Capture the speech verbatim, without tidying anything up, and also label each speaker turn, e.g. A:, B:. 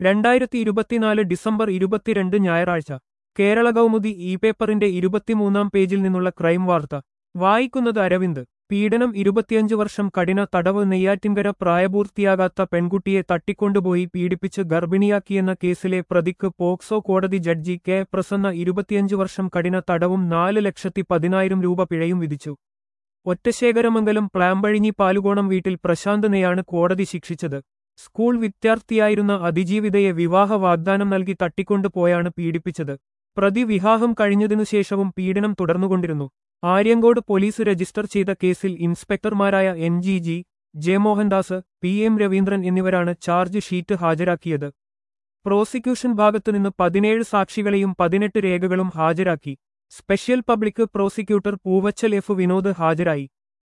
A: രണ്ടായിരത്തി ഇരുപത്തിനാല് ഡിസംബർ ഇരുപത്തിരണ്ട് ഞായറാഴ്ച കേരള കൗമുദി ഇ പേപ്പറിന്റെ ഇരുപത്തിമൂന്നാം പേജിൽ നിന്നുള്ള ക്രൈം വാർത്ത വായിക്കുന്നത് അരവിന്ദ്. പീഡനം ഇരുപത്തിയഞ്ച് വർഷം കഠിന തടവ്. നെയ്യാറ്റിൻകര പ്രായപൂർത്തിയാകാത്ത പെൺകുട്ടിയെ തട്ടിക്കൊണ്ടുപോയി പീഡിപ്പിച്ച് ഗർഭിണിയാക്കിയെന്ന കേസിലെ പ്രതിക്ക് പോക്സോ കോടതി ജഡ്ജി കെ പ്രസന്ന ഇരുപത്തിയഞ്ച് വർഷം കഠിന തടവും നാല് ലക്ഷത്തി പതിനായിരം രൂപ പിഴയും വിധിച്ചു. ഒറ്റശേഖരമംഗലം പ്ലാമ്പഴിഞ്ഞി പാലുകോണം വീട്ടിൽ പ്രശാന്തനെയാണ് കോടതി ശിക്ഷിച്ചത്. സ്കൂൾ വിദ്യാർത്ഥിയായിരുന്ന അതിജീവിതയെ വിവാഹ വാഗ്ദാനം നൽകി തട്ടിക്കൊണ്ടുപോയാണ് പീഡിപ്പിച്ചത്. പ്രതി വിവാഹം കഴിഞ്ഞതിനുശേഷവും പീഡനം തുടർന്നുകൊണ്ടിരുന്നു. ആര്യങ്കോട് പോലീസ് രജിസ്റ്റർ ചെയ്ത കേസിൽ ഇൻസ്പെക്ടർമാരായ എൻ ജി ജി ജെ മോഹൻദാസ്, പി എം രവീന്ദ്രൻ എന്നിവരാണ് ചാർജ് ഷീറ്റ് ഹാജരാക്കിയത്. പ്രോസിക്യൂഷൻ ഭാഗത്തുനിന്ന് പതിനേഴ് സാക്ഷികളെയും പതിനെട്ട് രേഖകളും ഹാജരാക്കി. Special public prosecutor Poovachal F Vinod ഹാജരായി.